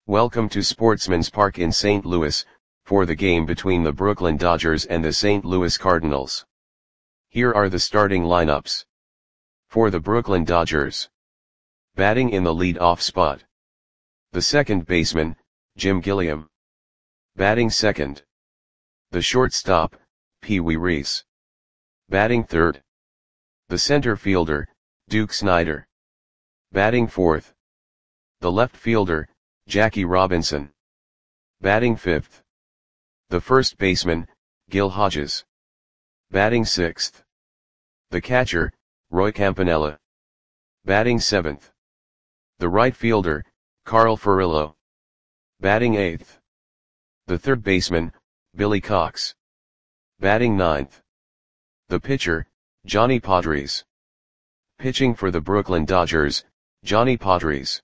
Welcome to Sportsman's Park in St. Louis, for the game between the Brooklyn Dodgers and the St. Louis Cardinals. Here are the starting lineups. For the Brooklyn Dodgers. Batting in the lead-off spot. The second baseman, Jim Gilliam. Batting second. The shortstop, Pee Wee Reese. Batting third. The center fielder, Duke Snider. Batting fourth. The left fielder, Jackie Robinson. Batting fifth. The first baseman, Gil Hodges. Batting sixth. The catcher, Roy Campanella. Batting seventh. The right fielder, Carl Furillo. Batting eighth. The third baseman, Billy Cox. Batting ninth. The pitcher, Johnny Podres. Pitching for the Brooklyn Dodgers, Johnny Podres.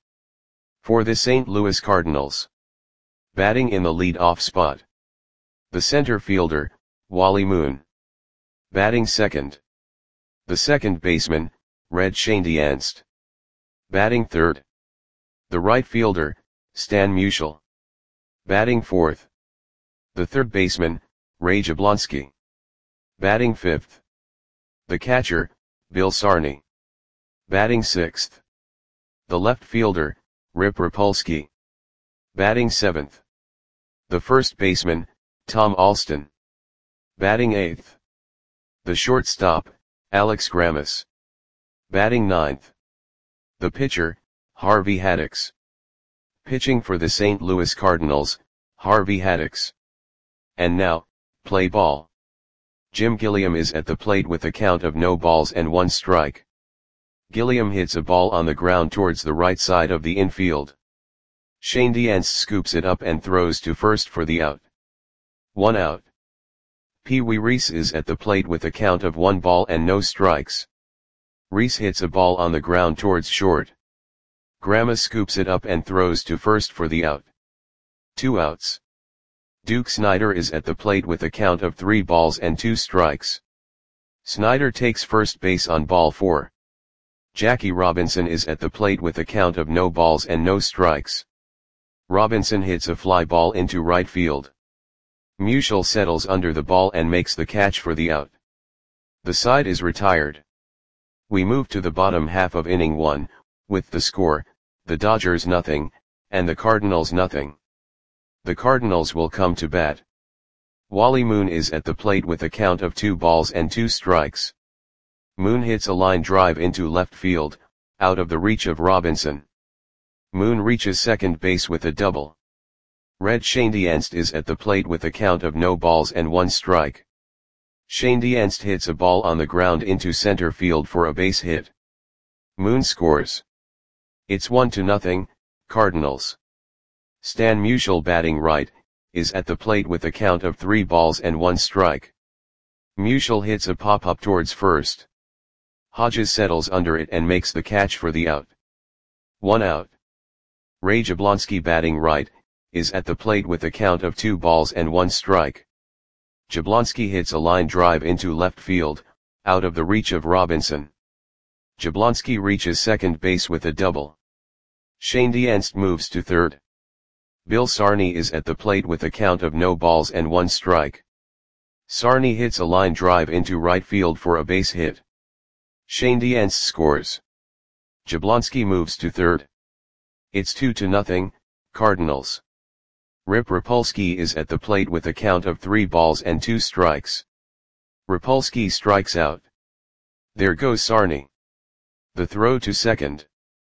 For the St. Louis Cardinals. Batting in the lead-off spot. The center fielder, Wally Moon. Batting second. The second baseman, Red Schoendienst. Batting third. The right fielder, Stan Musial. Batting fourth. The third baseman, Ray Jablonski. Batting fifth. The catcher, Bill Sarney. Batting sixth. The left fielder, Rip Rapolsky. Batting seventh. The first baseman, Tom Alston. Batting eighth. The shortstop, Alex Grammas. Batting ninth. The pitcher, Harvey Haddix. Pitching for the St. Louis Cardinals, Harvey Haddix. And now, play ball. Jim Gilliam is at the plate with a count of no balls and one strike. Gilliam hits a ball on the ground towards the right side of the infield. Schoendienst scoops it up and throws to first for the out. 1 out. Pee Wee Reese is at the plate with a count of 1 ball and no strikes. Reese hits a ball on the ground towards short. Grammas scoops it up and throws to first for the out. 2 outs. Duke Snider is at the plate with a count of 3 balls and 2 strikes. Snider takes first base on ball 4. Jackie Robinson is at the plate with a count of no balls and no strikes. Robinson hits a fly ball into right field. Musial settles under the ball and makes the catch for the out. The side is retired. We move to the bottom half of inning 1, with the score, the Dodgers nothing, and the Cardinals nothing. The Cardinals will come to bat. Wally Moon is at the plate with a count of 2 balls and 2 strikes. Moon hits a line drive into left field, out of the reach of Robinson. Moon reaches second base with a double. Red Schoendienst is at the plate with a count of no balls and 1 strike. Schoendienst hits a ball on the ground into center field for a base hit. Moon scores. It's 1-0, Cardinals. Stan Musial, batting right, is at the plate with a count of 3 balls and 1 strike. Musial hits a pop-up towards first. Hodges settles under it and makes the catch for the out. 1 out. Ray Jablonski, batting right, is at the plate with a count of 2 balls and 1 strike. Jablonski hits a line drive into left field, out of the reach of Robinson. Jablonski reaches second base with a double. Schoendienst moves to third. Bill Sarney is at the plate with a count of no balls and 1 strike. Sarney hits a line drive into right field for a base hit. Schoendienst scores. Jablonski moves to third. It's 2-0, Cardinals. Rip Rapolsky is at the plate with a count of 3 balls and 2 strikes. Rapolsky strikes out. There goes Sarney. The throw to second.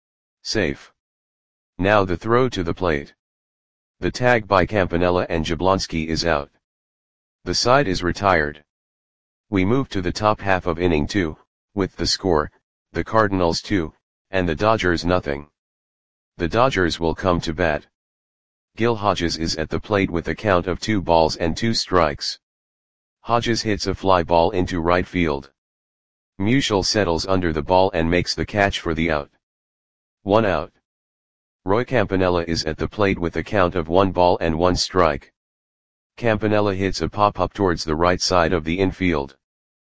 Safe. Now the throw to the plate. The tag by Campanella and Jablonski is out. The side is retired. We move to the top half of inning 2, with the score, the Cardinals 2, and the Dodgers nothing. The Dodgers will come to bat. Gil Hodges is at the plate with a count of 2 balls and 2 strikes. Hodges hits a fly ball into right field. Musial settles under the ball and makes the catch for the out. 1 out. Roy Campanella is at the plate with a count of 1 ball and 1 strike. Campanella hits a pop-up towards the right side of the infield.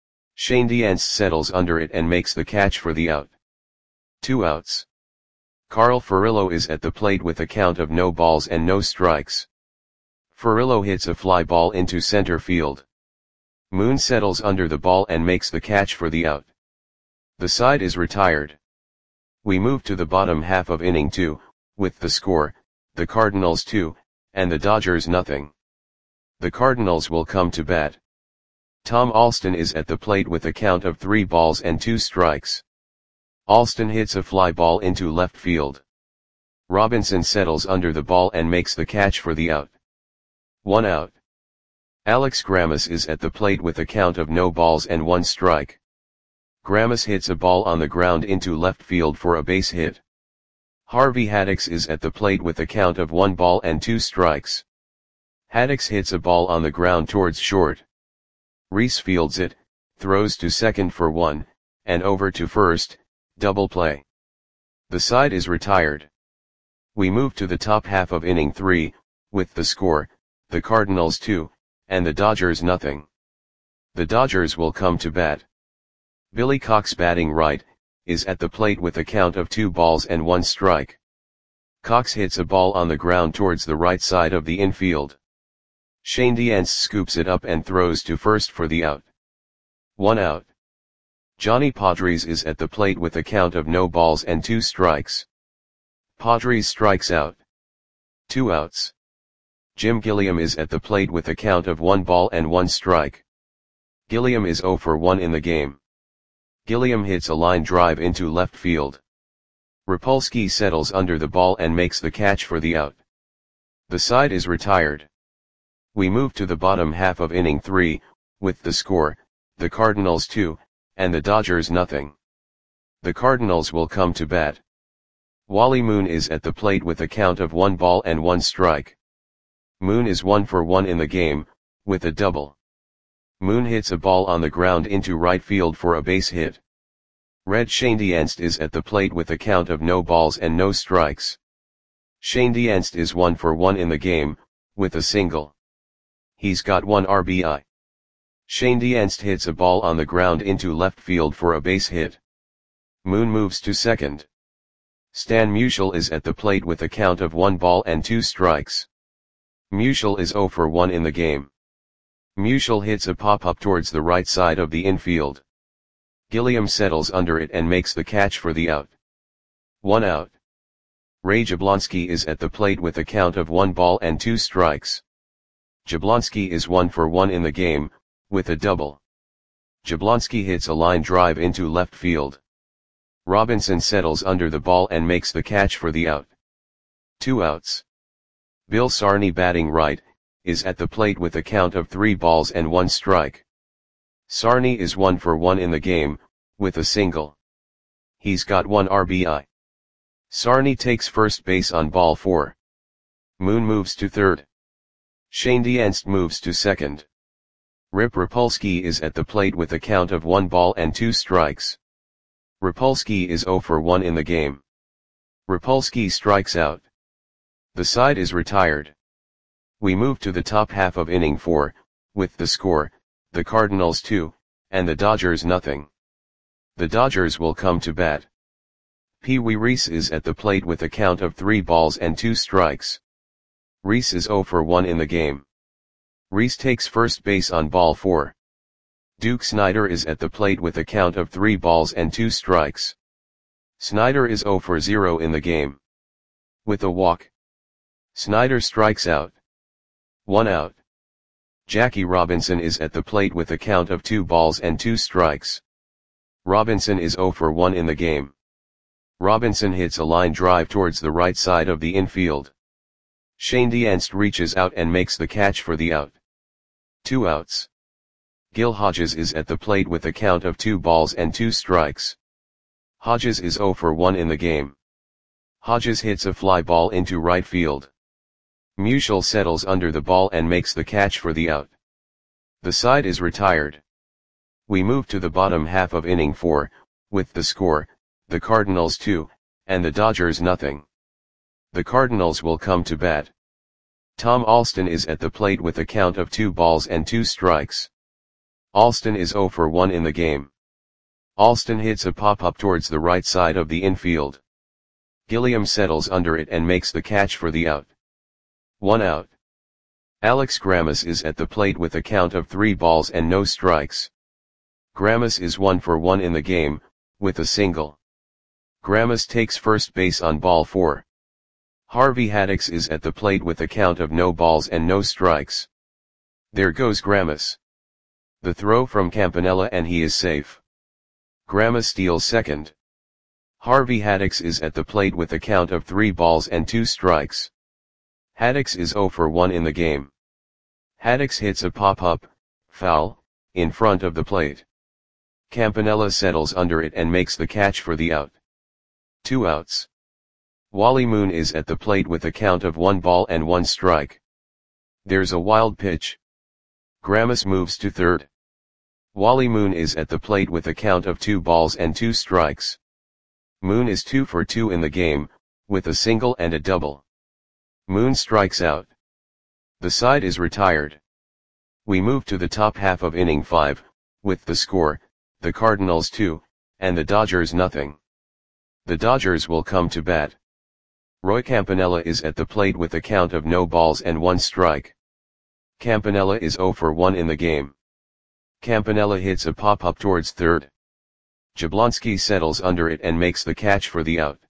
Schoendienst settles under it and makes the catch for the out. 2 outs. Carl Furillo is at the plate with a count of no balls and no strikes. Furillo hits a fly ball into center field. Moon settles under the ball and makes the catch for the out. The side is retired. We move to the bottom half of inning 2, with the score, the Cardinals 2, and the Dodgers nothing. The Cardinals will come to bat. Tom Alston is at the plate with a count of 3 balls and 2 strikes. Alston hits a fly ball into left field. Robinson settles under the ball and makes the catch for the out. 1 out. Alex Grammas is at the plate with a count of no balls and 1 strike. Grammas hits a ball on the ground into left field for a base hit. Harvey Haddix is at the plate with a count of 1 ball and 2 strikes. Haddix hits a ball on the ground towards short. Reese fields it, throws to second for 1, and over to first, double play. The side is retired. We move to the top half of inning 3, with the score, the Cardinals 2, and the Dodgers nothing. The Dodgers will come to bat. Billy Cox batting right, is at the plate with a count of 2 balls and 1 strike. Cox hits a ball on the ground towards the right side of the infield. Shane Diance scoops it up and throws to first for the out. 1 out. Johnny Padres is at the plate with a count of no balls and 2 strikes. Padres strikes out. 2 outs. Jim Gilliam is at the plate with a count of 1 ball and 1 strike. Gilliam is 0 for 1 in the game. Gilliam hits a line drive into left field. Rapolsky settles under the ball and makes the catch for the out. The side is retired. We move to the bottom half of inning 3, with the score, the Cardinals 2, and the Dodgers nothing. The Cardinals will come to bat. Wally Moon is at the plate with a count of 1 ball and 1 strike. Moon is 1 for 1 in the game, with a double. Moon hits a ball on the ground into right field for a base hit. Red Shane Diance is at the plate with a count of no balls and no strikes. Shane Diance is 1 for 1 in the game, with a single. He's got 1 RBI. Shane Diance hits a ball on the ground into left field for a base hit. Moon moves to second. Stan Musial is at the plate with a count of 1 ball and 2 strikes. Musial is 0 for 1 in the game. Musial hits a pop-up towards the right side of the infield. Gilliam settles under it and makes the catch for the out. 1 out. Ray Jablonski is at the plate with a count of 1 ball and 2 strikes. Jablonski is 1 for 1 in the game, with a double. Jablonski hits a line drive into left field. Robinson settles under the ball and makes the catch for the out. 2 outs. Bill Sarney batting right, is at the plate with a count of 3 balls and 1 strike. Sarney is 1 for 1 in the game, with a single. He's got 1 RBI. Sarney takes first base on ball 4. Moon moves to third. Shane Diance moves to second. Rip Rapolsky is at the plate with a count of 1 ball and 2 strikes. Rapolsky is 0 for 1 in the game. Rapolsky strikes out. The side is retired. We move to the top half of inning 4, with the score, the Cardinals 2, and the Dodgers nothing. The Dodgers will come to bat. Pee Wee Reese is at the plate with a count of 3 balls and 2 strikes. Reese is 0 for 1 in the game. Reese takes first base on ball 4. Duke Snider is at the plate with a count of 3 balls and 2 strikes. Snider is 0 for 0 in the game. With a walk. Snider strikes out. 1 out. Jackie Robinson is at the plate with a count of 2 balls and 2 strikes. Robinson is 0 for 1 in the game. Robinson hits a line drive towards the right side of the infield. Shane Diance reaches out and makes the catch for the out. 2 outs. Gil Hodges is at the plate with a count of 2 balls and 2 strikes. Hodges is 0 for 1 in the game. Hodges hits a fly ball into right field. Musial settles under the ball and makes the catch for the out. The side is retired. We move to the bottom half of inning 4, with the score, the Cardinals 2, and the Dodgers nothing. The Cardinals will come to bat. Tom Alston is at the plate with a count of 2 balls and 2 strikes. Alston is 0 for 1 in the game. Alston hits a pop-up towards the right side of the infield. Gilliam settles under it and makes the catch for the out. 1 out. Alex Grammas is at the plate with a count of 3 balls and no strikes. Grammas is 1 for 1 in the game, with a single. Grammas takes first base on ball 4. Harvey Haddix is at the plate with a count of no balls and no strikes. There goes Grammas. The throw from Campanella and he is safe. Grammas steals second. Harvey Haddix is at the plate with a count of 3 balls and 2 strikes. Haddix is 0 for 1 in the game. Haddix hits a pop-up, foul, in front of the plate. Campanella settles under it and makes the catch for the out. 2 outs. Wally Moon is at the plate with a count of 1 ball and 1 strike. There's a wild pitch. Grammas moves to third. Wally Moon is at the plate with a count of 2 balls and 2 strikes. Moon is 2 for 2 in the game, with a single and a double. Moon strikes out. The side is retired. We move to the top half of inning 5, with the score, the Cardinals 2, and the Dodgers nothing. The Dodgers will come to bat. Roy Campanella is at the plate with a count of no balls and 1 strike. Campanella is 0 for 1 in the game. Campanella hits a pop-up towards third. Jablonski settles under it and makes the catch for the out.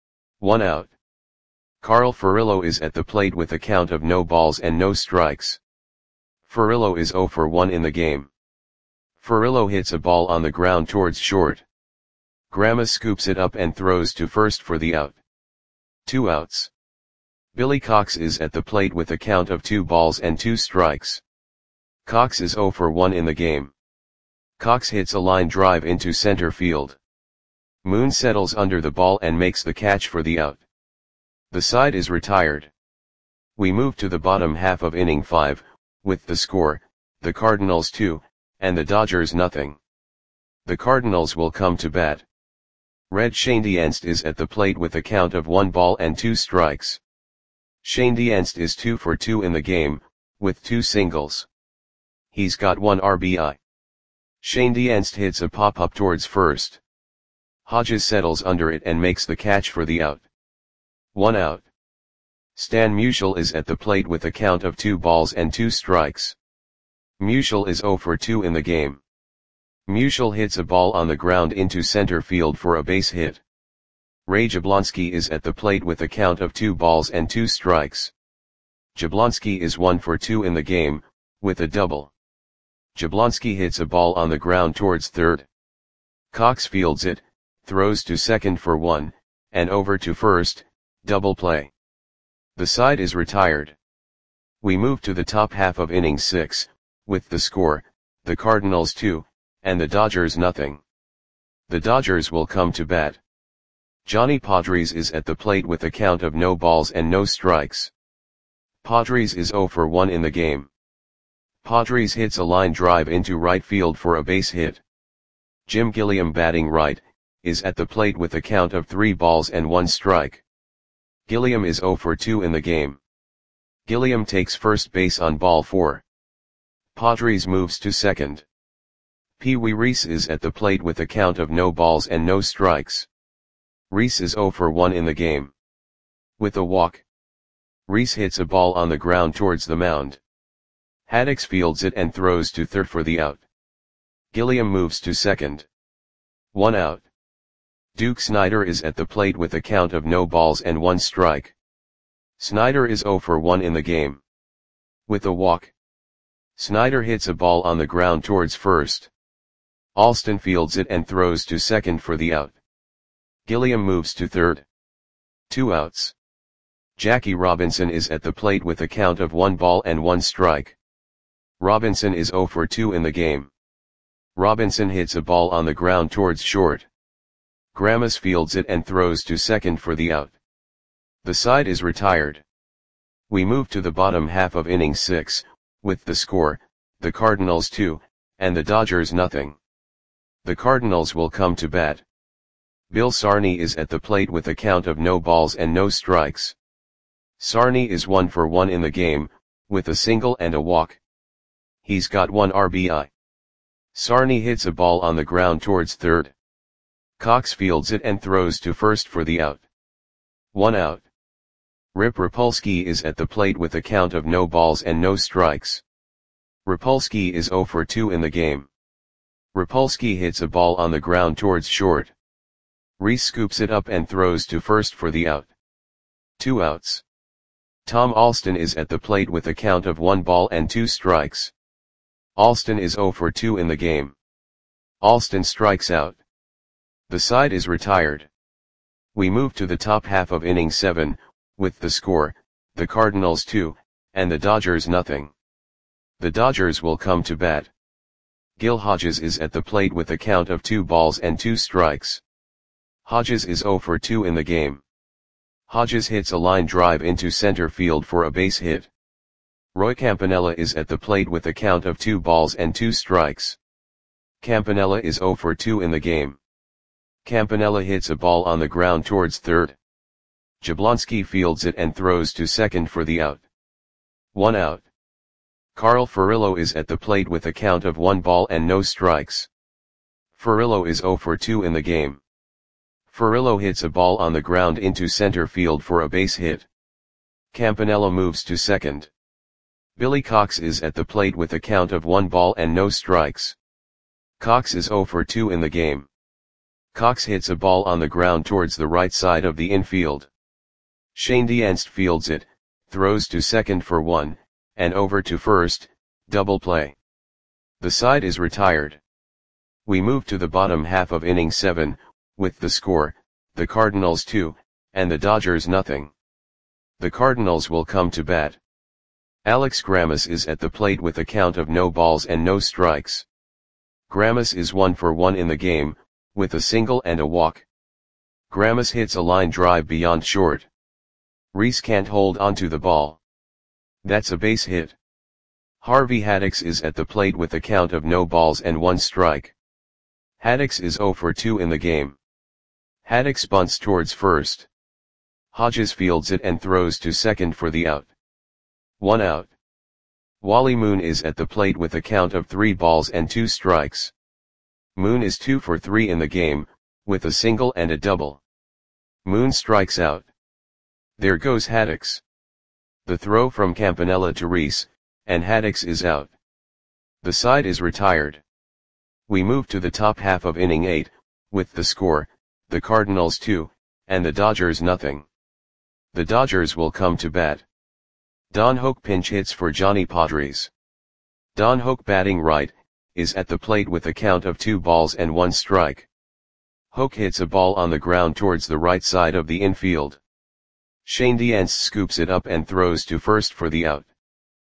1 out. Carl Furillo is at the plate with a count of no balls and no strikes. Furillo is 0 for 1 in the game. Furillo hits a ball on the ground towards short. Grammas scoops it up and throws to first for the out. 2 outs. Billy Cox is at the plate with a count of 2 balls and 2 strikes. Cox is 0 for 1 in the game. Cox hits a line drive into center field. Moon settles under the ball and makes the catch for the out. The side is retired. We move to the bottom half of inning 5, with the score, the Cardinals 2, and the Dodgers nothing. The Cardinals will come to bat. Red Schoendienst is at the plate with a count of 1 ball and 2 strikes. Schoendienst is 2 for 2 in the game, with 2 singles. He's got 1 RBI. Schoendienst hits a pop-up towards first. Hodges settles under it and makes the catch for the out. 1 out. Stan Musial is at the plate with a count of 2 balls and 2 strikes. Musial is 0 for 2 in the game. Musial hits a ball on the ground into center field for a base hit. Ray Jablonski is at the plate with a count of 2 balls and 2 strikes. Jablonski is 1 for 2 in the game, with a double. Jablonski hits a ball on the ground towards third. Cox fields it, throws to second for 1, and over to first, double play. The side is retired. We move to the top half of inning 6, with the score, the Cardinals 2, and the Dodgers nothing. The Dodgers will come to bat. Johnny Padres is at the plate with a count of no balls and no strikes. Padres is 0 for 1 in the game. Padres hits a line drive into right field for a base hit. Jim Gilliam, batting right, is at the plate with a count of 3 balls and 1 strike. Gilliam is 0 for 2 in the game. Gilliam takes first base on ball 4. Padres moves to second. Pee Wee Reese is at the plate with a count of no balls and no strikes. Reese is 0 for 1 in the game. With a walk. Reese hits a ball on the ground towards the mound. Haddix fields it and throws to third for the out. Gilliam moves to second. 1 out. Duke Snider is at the plate with a count of no balls and 1 strike. Snider is 0 for 1 in the game. With a walk. Snider hits a ball on the ground towards first. Alston fields it and throws to second for the out. Gilliam moves to third. 2 outs. Jackie Robinson is at the plate with a count of 1 ball and 1 strike. Robinson is 0 for 2 in the game. Robinson hits a ball on the ground towards short. Grammas fields it and throws to second for the out. The side is retired. We move to the bottom half of inning 6, with the score, the Cardinals 2, and the Dodgers nothing. The Cardinals will come to bat. Bill Sarney is at the plate with a count of no balls and no strikes. Sarney is 1 for 1 in the game, with a single and a walk. He's got 1 RBI. Sarney hits a ball on the ground towards third. Cox fields it and throws to first for the out. 1 out. Rip Rapolsky is at the plate with a count of no balls and no strikes. Rapolsky is 0 for 2 in the game. Rapolsky hits a ball on the ground towards short. Reese scoops it up and throws to first for the out. 2 outs. Tom Alston is at the plate with a count of 1 ball and 2 strikes. Alston is 0 for 2 in the game. Alston strikes out. The side is retired. We move to the top half of inning 7, with the score, the Cardinals 2, and the Dodgers nothing. The Dodgers will come to bat. Gil Hodges is at the plate with a count of 2 balls and 2 strikes. Hodges is 0 for 2 in the game. Hodges hits a line drive into center field for a base hit. Roy Campanella is at the plate with a count of 2 balls and 2 strikes. Campanella is 0 for 2 in the game. Campanella hits a ball on the ground towards third. Jablonski fields it and throws to second for the out. 1 out. Carl Furillo is at the plate with a count of 1 ball and no strikes. Furillo is 0 for 2 in the game. Furillo hits a ball on the ground into center field for a base hit. Campanella moves to second. Billy Cox is at the plate with a count of 1 ball and no strikes. Cox is 0 for 2 in the game. Cox hits a ball on the ground towards the right side of the infield. Shane Dienst fields it, throws to second for 1, and over to first, double play. The side is retired. We move to the bottom half of inning 7, with the score, the Cardinals 2, and the Dodgers nothing. The Cardinals will come to bat. Alex Grammas is at the plate with a count of no balls and no strikes. Grammas is 1 for 1 in the game, with a single and a walk. Grammas hits a line drive beyond short. Reese can't hold onto the ball. That's a base hit. Harvey Haddix is at the plate with a count of no balls and 1 strike. Haddix is 0 for 2 in the game. Haddix bunts towards first. Hodges fields it and throws to second for the out. 1 out. Wally Moon is at the plate with a count of 3 balls and 2 strikes. Moon is 2 for 3 in the game, with a single and a double. Moon strikes out. There goes Haddix. The throw from Campanella to Reese, and Haddix is out. The side is retired. We move to the top half of inning 8, with the score, the Cardinals 2, and the Dodgers nothing. The Dodgers will come to bat. Don Hoke pinch hits for Johnny Padres. Don Hoke, batting right, is at the plate with a count of 2 balls and 1 strike. Hoke hits a ball on the ground towards the right side of the infield. Shane Dienst scoops it up and throws to first for the out.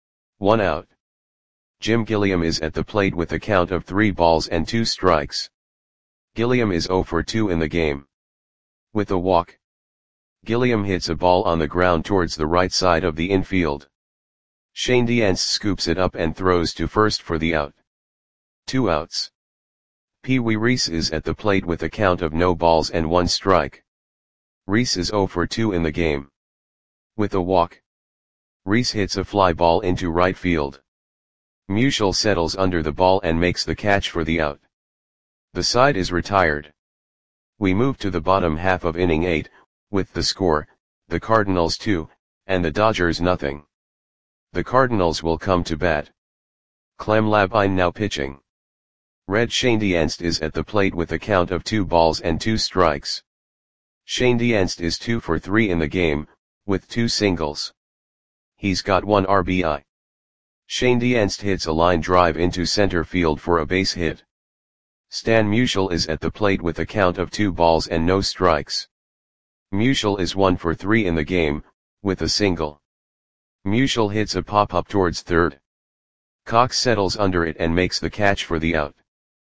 1 out. Jim Gilliam is at the plate with a count of 3 balls and 2 strikes. Gilliam is 0 for 2 in the game. With a walk. Gilliam hits a ball on the ground towards the right side of the infield. Shane Dienst scoops it up and throws to first for the out. 2 outs. Pee Wee Reese is at the plate with a count of no balls and 1 strike. Reese is 0 for 2 in the game. With a walk. Reese hits a fly ball into right field. Musial settles under the ball and makes the catch for the out. The side is retired. We move to the bottom half of inning 8, with the score, the Cardinals 2, and the Dodgers nothing. The Cardinals will come to bat. Clem Labine now pitching. Red Shane Dienst is at the plate with a count of 2 balls and 2 strikes. Shane Dienst is 2 for 3 in the game, with 2 singles. He's got 1 RBI. Shane Dienst hits a line drive into center field for a base hit. Stan Musial is at the plate with a count of 2 balls and no strikes. Musial is 1 for 3 in the game, with a single. Musial hits a pop-up towards third. Cox settles under it and makes the catch for the out.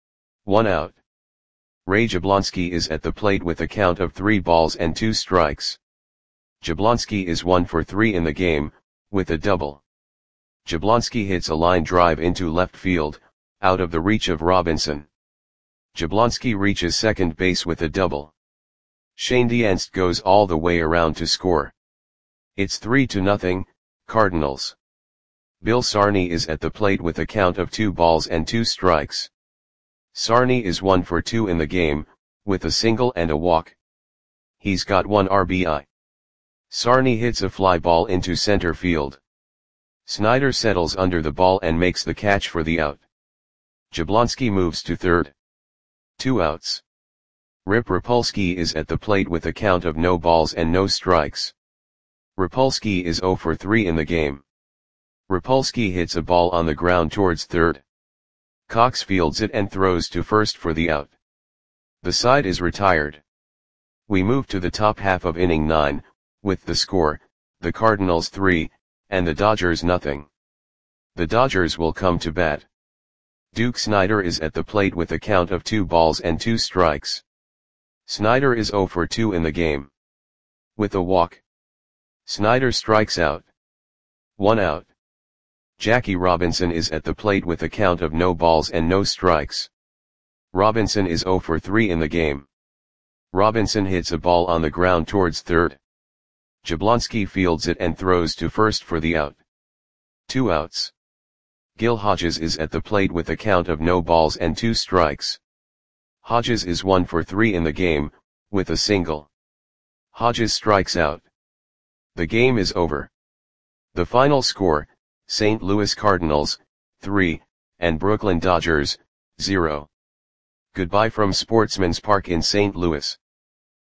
1 out. Ray Jablonski is at the plate with a count of 3 balls and 2 strikes. Jablonski is 1 for 3 in the game, with a double. Jablonski hits a line drive into left field, out of the reach of Robinson. Jablonski reaches second base with a double. Shane Dienst goes all the way around to score. It's 3-0, Cardinals. Bill Sarney is at the plate with a count of 2 balls and 2 strikes. Sarney is 1 for 2 in the game, with a single and a walk. He's got 1 RBI. Sarney hits a fly ball into center field. Snyder settles under the ball and makes the catch for the out. Jablonski moves to third. 2 outs. Rip Rapolsky is at the plate with a count of no balls and no strikes. Rapolsky is 0 for 3 in the game. Rapolsky hits a ball on the ground towards third. Cox fields it and throws to first for the out. The side is retired. We move to the top half of inning 9, with the score, the Cardinals 3, and the Dodgers nothing. The Dodgers will come to bat. Duke Snider is at the plate with a count of 2 balls and 2 strikes. Snider is 0 for 2 in the game. With a walk, Snider strikes out. 1 out. Jackie Robinson is at the plate with a count of no balls and no strikes. Robinson is 0 for 3 in the game. Robinson hits a ball on the ground towards third. Jablonski fields it and throws to first for the out. 2 outs. Gil Hodges is at the plate with a count of no balls and 2 strikes. Hodges is 1 for 3 in the game, with a single. Hodges strikes out. The game is over. The final score, St. Louis Cardinals, 3, and Brooklyn Dodgers, 0. Goodbye from Sportsman's Park in St. Louis.